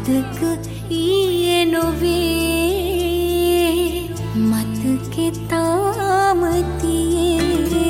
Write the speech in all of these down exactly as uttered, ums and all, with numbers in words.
අදක ඊයේ නොවේ මතකෙ තාම තියේ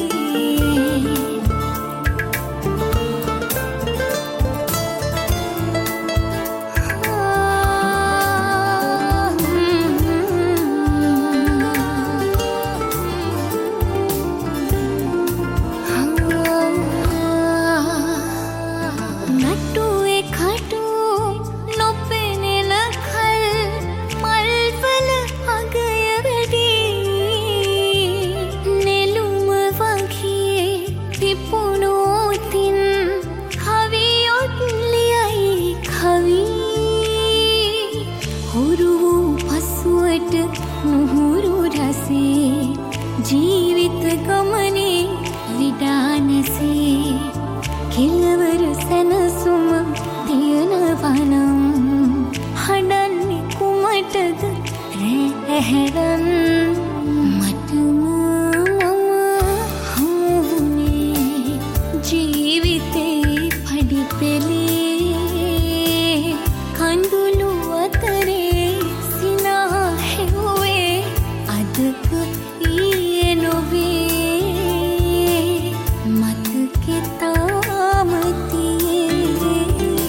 ජීවිත ගමනේ විඩානසේ කෙලවර සැනසුම තියනවනම් හඬන්නේ කුමටද රැහැරන් මටම මම හමුුනේ ජීවිතේ පඩිපෙළේ කඳුළු අතරේ සිනා හෙව්වේ අදක ඊයේ නොවේ මතකෙ තාම තියේ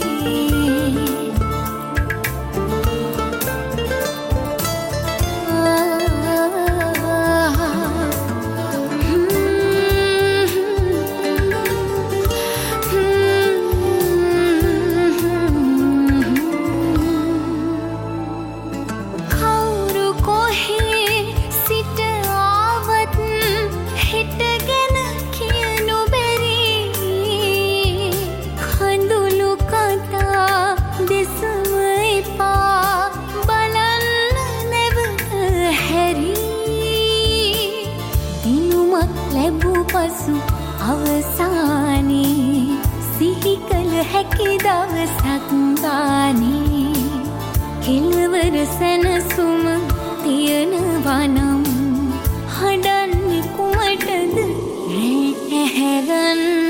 කවුරු කොහේ සිට ආවත් හෙට ගැන කියනු බැරි කඳුළු කතා දෙසම එපා බලන්න නැවත හැරි දිනුමක් ලැබූ පසු අවසානයේ සිහි කළ හැකි දවසක් ගානේ කෙලවර සැනසුම තියනවනම් හඬන්නේ කුමටද රැහැරන්